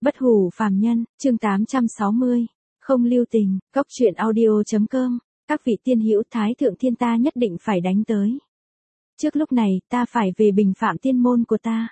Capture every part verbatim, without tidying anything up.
Bất hủ phàm nhân, chương tám trăm sáu mươi. Không lưu tình, cốc truyện audio.com. Các vị tiên hữu, Thái Thượng Thiên ta nhất định phải đánh tới. Trước lúc này, ta phải về bình phạm tiên môn của ta.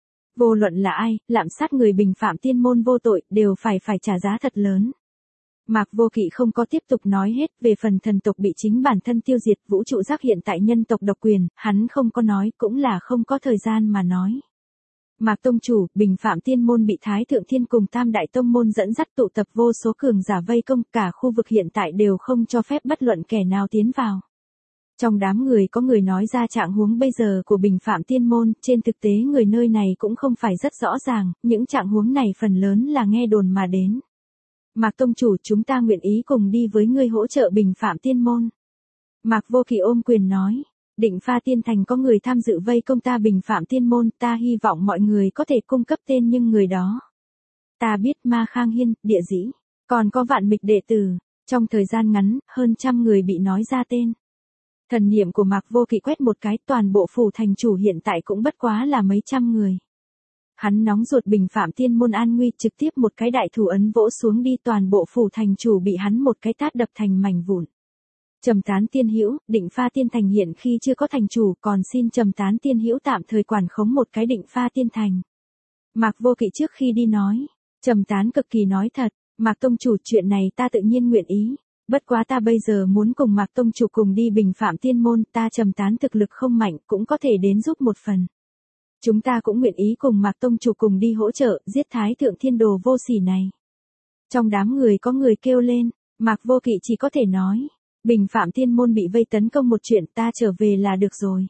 Vô luận là ai, lạm sát người bình phạm tiên môn vô tội, đều phải phải trả giá thật lớn. Mạc Vô Kỵ không có tiếp tục nói hết về phần thần tộc bị chính bản thân tiêu diệt, vũ trụ giác hiện tại nhân tộc độc quyền, hắn không có nói, cũng là không có thời gian mà nói. Mạc Tông Chủ, bình phạm tiên môn bị Thái Thượng Thiên cùng Tam Đại Tông Môn dẫn dắt tụ tập vô số cường giả vây công, cả khu vực hiện tại đều không cho phép bất luận kẻ nào tiến vào. Trong đám người có người nói ra trạng huống bây giờ của bình phạm tiên môn, trên thực tế người nơi này cũng không phải rất rõ ràng, những trạng huống này phần lớn là nghe đồn mà đến. Mạc Tông Chủ, chúng ta nguyện ý cùng đi với ngươi hỗ trợ bình phạm tiên môn. Mạc Vô Kỵ ôm quyền nói. Định Pha Tiên Thành có người tham dự vây công ta bình phạm tiên môn, ta hy vọng mọi người có thể cung cấp tên nhưng người đó. Ta biết Ma Khang Hiên, Địa Dĩ, còn có Vạn Mịch đệ tử, trong thời gian ngắn, hơn trăm người bị nói ra tên. Thần niệm của Mạc Vô Kỵ quét một cái, toàn bộ phủ thành chủ hiện tại cũng bất quá là mấy trăm người. Hắn nóng ruột bình phạm tiên môn an nguy, trực tiếp một cái đại thủ ấn vỗ xuống đi, toàn bộ phủ thành chủ bị hắn một cái tát đập thành mảnh vụn. Trầm Tán Tiên Hữu, Định Pha Tiên Thành hiện khi chưa có thành chủ, còn xin Trầm Tán Tiên Hữu tạm thời quản khống một cái Định Pha Tiên Thành. Mạc Vô Kỵ trước khi đi nói, Trầm Tán cực kỳ nói thật, Mạc Tông Chủ, chuyện này ta tự nhiên nguyện ý, bất quá ta bây giờ muốn cùng Mạc Tông Chủ cùng đi bình phạm tiên môn, ta Trầm Tán thực lực không mạnh, cũng có thể đến giúp một phần. Chúng ta cũng nguyện ý cùng Mạc Tông Chủ cùng đi hỗ trợ, giết Thái Thượng Thiên đồ vô sỉ này. Trong đám người có người kêu lên, Mạc Vô Kỵ chỉ có thể nói. Bình phạm tiên môn bị vây tấn công một chuyện, ta trở về là được rồi.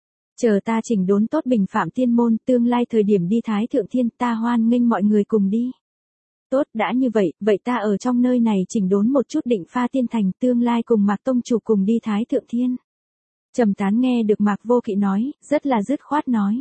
Chờ ta chỉnh đốn tốt bình phạm tiên môn, tương lai thời điểm đi Thái Thượng Thiên, ta hoan nghênh mọi người cùng đi. Tốt, đã như vậy, vậy ta ở trong nơi này chỉnh đốn một chút Định Pha Tiên Thành, tương lai cùng Mạc Tông Chủ cùng đi Thái Thượng Thiên. Trầm Tán nghe được Mạc Vô Kỵ nói, rất là dứt khoát nói.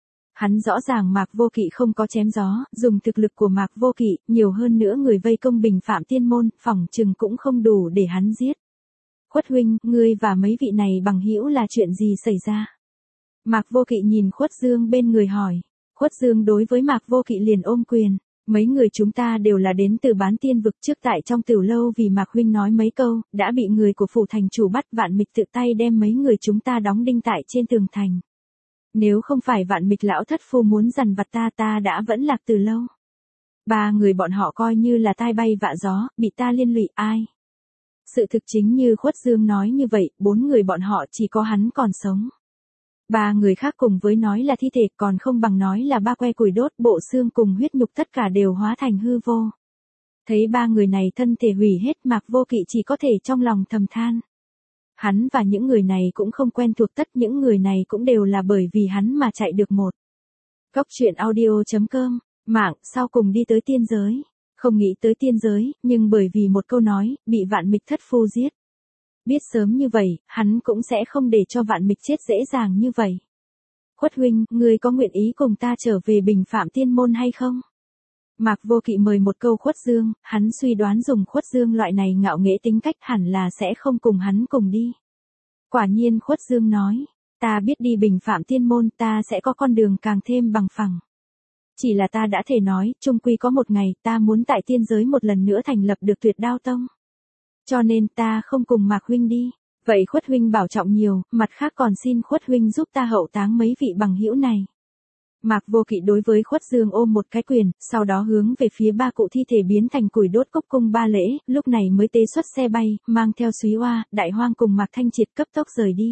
Hắn rõ ràng Mạc Vô Kỵ không có chém gió, dùng thực lực của Mạc Vô Kỵ, nhiều hơn nữa người vây công bình phạm tiên môn, phỏng chừng cũng không đủ để hắn giết. Khuất huynh, ngươi và mấy vị này bằng hữu là chuyện gì xảy ra? Mạc Vô Kỵ nhìn Khuất Dương bên người hỏi. Khuất Dương đối với Mạc Vô Kỵ liền ôm quyền. Mấy người chúng ta đều là đến từ Bán Tiên vực, trước tại trong tiểu lâu vì Mạc huynh nói mấy câu, đã bị người của phủ thành chủ bắt. Vạn Mịch tự tay đem mấy người chúng ta đóng đinh tại trên tường thành. Nếu không phải Vạn Mịch lão thất phu muốn dằn vặt ta, ta đã vẫn lạc từ lâu. Ba người bọn họ coi như là tai bay vạ gió, bị ta liên lụy. Ai? Sự thực chính như Khuất Dương nói như vậy, bốn người bọn họ chỉ có hắn còn sống. Ba người khác cùng với nói là thi thể, còn không bằng nói là ba que củi đốt, bộ xương cùng huyết nhục tất cả đều hóa thành hư vô. Thấy ba người này thân thể hủy hết, Mạc Vô Kỵ chỉ có thể trong lòng thầm than. Hắn và những người này cũng không quen thuộc, tất những người này cũng đều là bởi vì hắn mà chạy được một. Cốc truyện audio.com, mạng, sau cùng đi tới tiên giới. Không nghĩ tới tiên giới, nhưng bởi vì một câu nói, bị Vạn Mịch thất phu giết. Biết sớm như vậy, hắn cũng sẽ không để cho Vạn Mịch chết dễ dàng như vậy. Khuất huynh, ngươi có nguyện ý cùng ta trở về bình phạm tiên môn hay không? Mạc Vô Kỵ mời một câu Khuất Dương, hắn suy đoán dùng Khuất Dương loại này ngạo nghễ tính cách hẳn là sẽ không cùng hắn cùng đi. Quả nhiên Khuất Dương nói, ta biết đi bình phạm tiên môn, ta sẽ có con đường càng thêm bằng phẳng. Chỉ là ta đã thể nói, chung quy có một ngày, ta muốn tại tiên giới một lần nữa thành lập được Tuyệt Đao Tông. Cho nên ta không cùng Mạc huynh đi. Vậy Khuất huynh bảo trọng nhiều, mặt khác còn xin Khuất huynh giúp ta hậu táng mấy vị bằng hữu này. Mạc Vô Kỵ đối với Khuất Dương ôm một cái quyền, sau đó hướng về phía ba cụ thi thể biến thành củi đốt cốc cung ba lễ, lúc này mới tế xuất xe bay, mang theo Súy Oa, Đại Hoang cùng Mạc Thanh Triệt cấp tốc rời đi.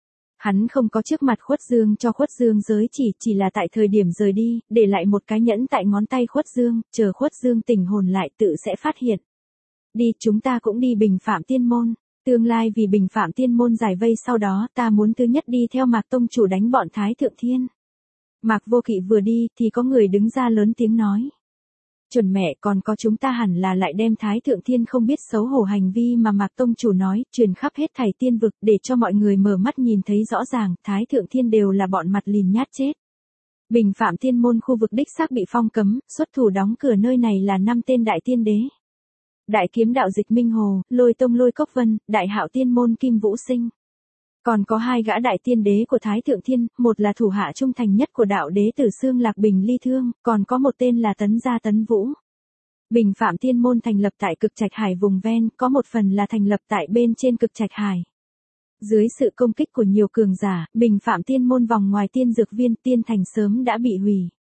Hắn không có trước mặt Khuất Dương cho Khuất Dương giới chỉ, chỉ là tại thời điểm rời đi, để lại một cái nhẫn tại ngón tay Khuất Dương, chờ Khuất Dương tỉnh hồn lại tự sẽ phát hiện. Đi, chúng ta cũng đi bình phạm tiên môn. Tương lai vì bình phạm tiên môn giải vây, sau đó ta muốn thứ nhất đi theo Mạc Tông Chủ đánh bọn Thái Thượng Thiên. Mạc Vô Kỵ vừa đi thì có người đứng ra lớn tiếng nói. Chuẩn mẹ, còn có chúng ta hẳn là lại đem Thái Thượng Thiên không biết xấu hổ hành vi mà Mạc Tông Chủ nói, truyền khắp hết thảy tiên vực, để cho mọi người mở mắt nhìn thấy rõ ràng, Thái Thượng Thiên đều là bọn mặt lìn nhát chết. Bình phạm tiên môn khu vực đích xác bị phong cấm, xuất thủ đóng cửa nơi này là năm tên đại tiên đế. Đại kiếm đạo Dịch Minh Hồ, Lôi Tông Lôi Cốc Vân, Đại Hạo Tiên môn Kim Vũ Sinh. Còn có hai gã đại tiên đế của Thái Thượng Thiên, một là thủ hạ trung thành nhất của đạo đế Tử Xương Lạc Bình Ly Thương, còn có một tên là Tấn Gia Tấn Vũ. Bình Phạm Tiên Môn thành lập tại Cực Trạch Hải vùng ven, có một phần là thành lập tại bên trên Cực Trạch Hải. Dưới sự công kích của nhiều cường giả, Bình Phạm Tiên Môn vòng ngoài tiên dược viên tiên thành sớm đã bị hủy.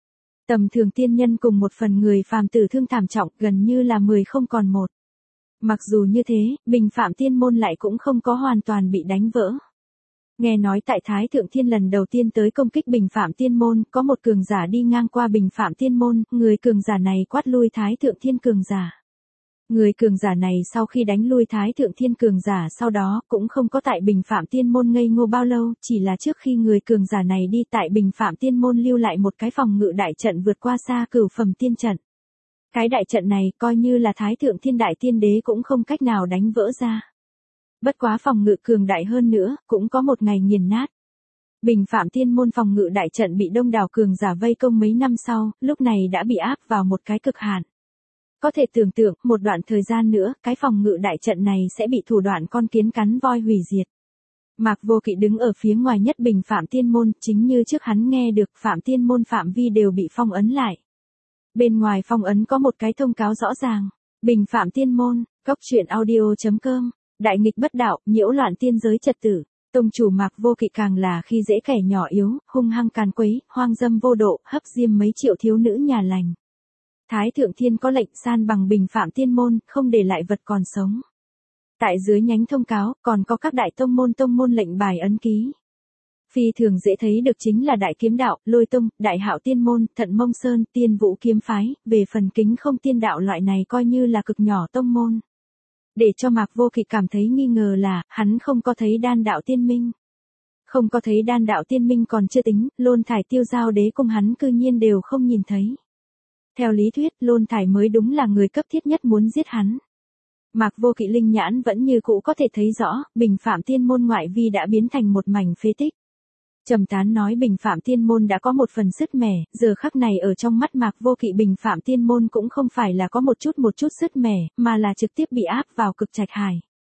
Tầm thường tiên nhân cùng một phần người phàm tử thương thảm trọng, gần như là mười không còn một. Mặc dù như thế, Bình Phạm Tiên Môn lại cũng không có hoàn toàn bị đánh vỡ. Nghe nói tại Thái Thượng Thiên lần đầu tiên tới công kích Bình Phạm Tiên Môn, có một cường giả đi ngang qua Bình Phạm Tiên Môn, người cường giả này quát lui Thái Thượng Thiên cường giả. Người cường giả này sau khi đánh lui Thái Thượng Thiên cường giả sau đó cũng không có tại Bình Phạm Tiên Môn ngây ngô bao lâu, chỉ là trước khi người cường giả này đi tại Bình Phạm Tiên Môn lưu lại một cái phòng ngự đại trận vượt qua xa cửu phẩm tiên trận. Cái đại trận này coi như là Thái Thượng Thiên đại tiên đế cũng không cách nào đánh vỡ ra. Bất quá phòng ngự cường đại hơn nữa, cũng có một ngày nghiền nát. Bình Phạm Tiên Môn phòng ngự đại trận bị đông đảo cường giả vây công mấy năm sau, lúc này đã bị áp vào một cái cực hạn. Có thể tưởng tượng, một đoạn thời gian nữa, cái phòng ngự đại trận này sẽ bị thủ đoạn con kiến cắn voi hủy diệt. Mạc Vô Kỵ đứng ở phía ngoài nhất Bình Phạm Tiên Môn, chính như trước hắn nghe được Phạm Tiên Môn phạm vi đều bị phong ấn lại. Bên ngoài phong ấn có một cái thông cáo rõ ràng. Bình Phạm Tiên Môn, cốc truyện audio chấm com, đại nghịch bất đạo, nhiễu loạn tiên giới trật tự. Tông chủ Mạc Vô Kỵ càng là khi dễ kẻ nhỏ yếu, hung hăng càn quấy, hoang dâm vô độ, hấp diêm mấy triệu thiếu nữ nhà lành. Thái Thượng Thiên có lệnh san bằng Bình Phạm Tiên Môn, không để lại vật còn sống. Tại dưới nhánh thông cáo, còn có các đại tông môn tông môn lệnh bài ấn ký. Phi thường dễ thấy được chính là Đại Kiếm Đạo, Lôi Tông, Đại Hạo Tiên Môn, Thận Mông Sơn, Tiên Vũ Kiếm Phái, về phần Kính Không Tiên Đạo loại này coi như là cực nhỏ tông môn. Để cho Mạc Vô Kỵ cảm thấy nghi ngờ là, hắn không có thấy Đan Đạo Tiên Minh. Không có thấy Đan Đạo Tiên Minh còn chưa tính, Lôn Thải Tiêu Giao Đế cùng hắn cư nhiên đều không nhìn thấy. Theo lý thuyết, Lôn Thải mới đúng là người cấp thiết nhất muốn giết hắn. Mạc Vô Kỵ linh nhãn vẫn như cũ có thể thấy rõ, Bình Phạm Tiên Môn ngoại vi đã biến thành một mảnh phế tích. Trầm Tán nói Bình Phạm Tiên Môn đã có một phần sứt mẻ, giờ khắc này ở trong mắt Mạc Vô Kỵ Bình Phạm Tiên Môn cũng không phải là có một chút một chút sứt mẻ, mà là trực tiếp bị áp vào Cực Trạch Hải.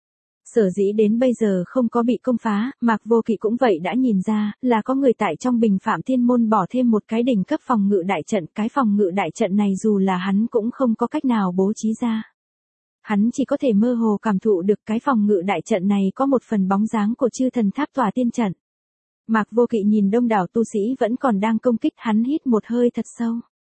Sở dĩ đến bây giờ không có bị công phá, Mạc Vô Kỵ cũng vậy đã nhìn ra, là có người tại trong Bình Phạm Tiên Môn bỏ thêm một cái đỉnh cấp phòng ngự đại trận, cái phòng ngự đại trận này dù là hắn cũng không có cách nào bố trí ra. Hắn chỉ có thể mơ hồ cảm thụ được cái phòng ngự đại trận này có một phần bóng dáng của chư thần tháp tòa tiên trận. Mạc Vô Kỵ nhìn đông đảo tu sĩ vẫn còn đang công kích, hắn hít một hơi thật sâu.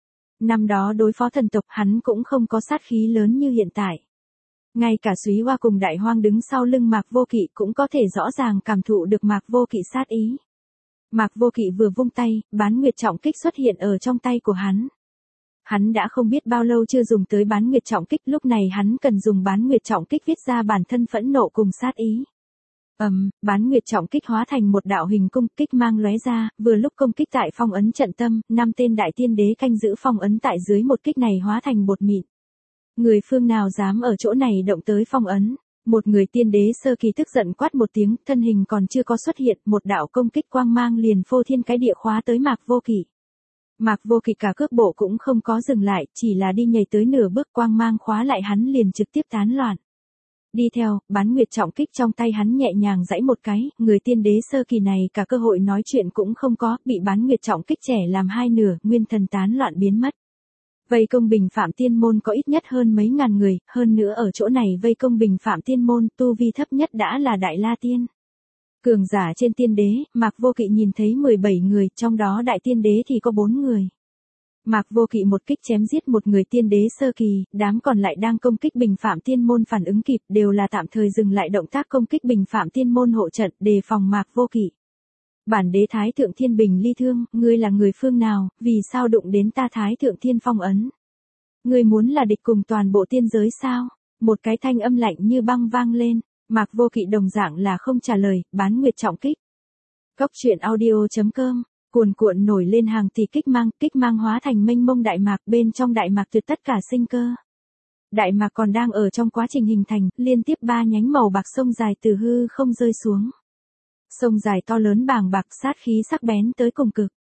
Năm đó đối phó thần tộc hắn cũng không có sát khí lớn như hiện tại. Ngay cả Súy Hoa cùng Đại Hoang đứng sau lưng Mạc Vô Kỵ cũng có thể rõ ràng cảm thụ được Mạc Vô Kỵ sát ý. Mạc Vô Kỵ vừa vung tay, Bán Nguyệt Trọng Kích xuất hiện ở trong tay của hắn. Hắn đã không biết bao lâu chưa dùng tới Bán Nguyệt Trọng Kích, lúc này hắn cần dùng Bán Nguyệt Trọng Kích viết ra bản thân phẫn nộ cùng sát ý. Ầm, um, Bán Nguyệt Trọng Kích hóa thành một đạo hình cung, kích mang lóe ra, vừa lúc công kích tại phong ấn trận tâm, năm tên đại tiên đế canh giữ phong ấn tại dưới một kích này hóa thành bột mịn. Người phương nào dám ở chỗ này động tới phong ấn? Một người tiên đế sơ kỳ tức giận quát một tiếng, thân hình còn chưa có xuất hiện, một đạo công kích quang mang liền phô thiên cái địa khóa tới Mạc Vô Kỵ. Mạc Vô Kỵ cả cước bộ cũng không có dừng lại, chỉ là đi nhảy tới nửa bước, quang mang khóa lại hắn liền trực tiếp tán loạn. Đi theo, Bán Nguyệt Trọng Kích trong tay hắn nhẹ nhàng giãy một cái, người tiên đế sơ kỳ này cả cơ hội nói chuyện cũng không có, bị Bán Nguyệt Trọng Kích trẻ làm hai nửa, nguyên thần tán loạn biến mất. Vây công Bình Phạm Tiên Môn có ít nhất hơn mấy ngàn người, hơn nữa ở chỗ này vây công Bình Phạm Tiên Môn, tu vi thấp nhất đã là Đại La Tiên. Cường giả trên tiên đế, Mạc Vô Kỵ nhìn thấy mười bảy người, trong đó đại tiên đế thì có bốn người. Mạc Vô Kỵ một kích chém giết một người tiên đế sơ kỳ, đám còn lại đang công kích Bình Phạm Tiên Môn phản ứng kịp, đều là tạm thời dừng lại động tác công kích Bình Phạm Tiên Môn hộ trận, đề phòng Mạc Vô Kỵ. Bản đế Thái Thượng Thiên Bình Ly Thương, ngươi là người phương nào, vì sao đụng đến ta Thái Thượng Thiên phong ấn? Ngươi muốn là địch cùng toàn bộ tiên giới sao? Một cái thanh âm lạnh như băng vang lên, Mạc Vô Kỵ đồng dạng là không trả lời, Bán Nguyệt Trọng Kích. Cốc truyện audio chấm com, cuồn cuộn nổi lên hàng tỷ kích mang, kích mang hóa thành mênh mông đại mạc, bên trong đại mạc tuyệt tất cả sinh cơ. Đại mạc còn đang ở trong quá trình hình thành, liên tiếp ba nhánh màu bạc sông dài từ hư không rơi xuống. Sông dài to lớn bàng bạc, sát khí sắc bén tới cùng cực.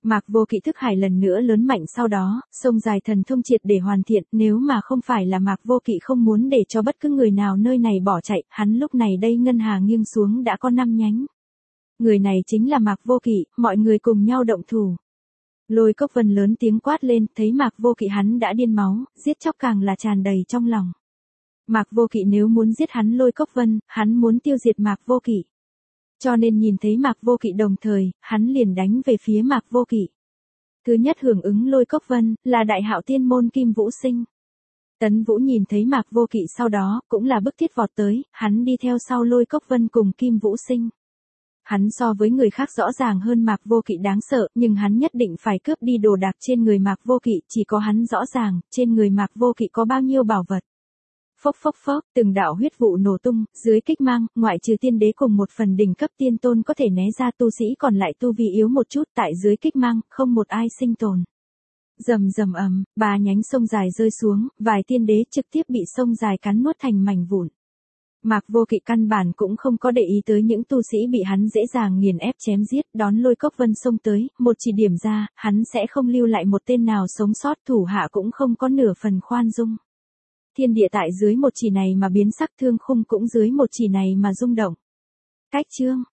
Mạc Vô Kỵ thức hải lần nữa lớn mạnh, sau đó, sông dài thần thông triệt để hoàn thiện, nếu mà không phải là Mạc Vô Kỵ không muốn để cho bất cứ người nào nơi này bỏ chạy, hắn lúc này đây ngân hà nghiêng xuống đã có năm nhánh. Người này chính là Mạc Vô Kỵ, mọi người cùng nhau động thủ. Lôi Cốc Vân lớn tiếng quát lên, thấy Mạc Vô Kỵ hắn đã điên máu, giết chóc càng là tràn đầy trong lòng. Mạc Vô Kỵ nếu muốn giết hắn Lôi Cốc Vân, hắn muốn tiêu diệt Mạc Vô Kỵ. Cho nên nhìn thấy Mạc Vô Kỵ đồng thời, hắn liền đánh về phía Mạc Vô Kỵ. Thứ nhất hưởng ứng Lôi Cốc Vân, là Đại Hạo Tiên Môn Kim Vũ Sinh. Tấn Vũ nhìn thấy Mạc Vô Kỵ sau đó, cũng là bức thiết vọt tới, hắn đi theo sau Lôi Cốc Vân cùng Kim Vũ Sinh. Hắn so với người khác rõ ràng hơn Mạc Vô Kỵ đáng sợ, nhưng hắn nhất định phải cướp đi đồ đạc trên người Mạc Vô Kỵ, chỉ có hắn rõ ràng, trên người Mạc Vô Kỵ có bao nhiêu bảo vật. Phốc phốc phốc, từng đạo huyết vụ nổ tung, dưới kích mang, ngoại trừ tiên đế cùng một phần đỉnh cấp tiên tôn có thể né ra, tu sĩ còn lại tu vi yếu một chút, tại dưới kích mang, không một ai sinh tồn. Rầm rầm ầm, ba nhánh sông dài rơi xuống, vài tiên đế trực tiếp bị sông dài cắn nuốt thành mảnh vụn. Mạc Vô Kỵ căn bản cũng không có để ý tới những tu sĩ bị hắn dễ dàng nghiền ép chém giết, đón Lôi Cốc Vân xông tới, một chỉ điểm ra, hắn sẽ không lưu lại một tên nào sống sót, thủ hạ cũng không có nửa phần khoan dung. Thiên địa tại dưới một chỉ này mà biến sắc, thương khung cũng dưới một chỉ này mà rung động. Cách chương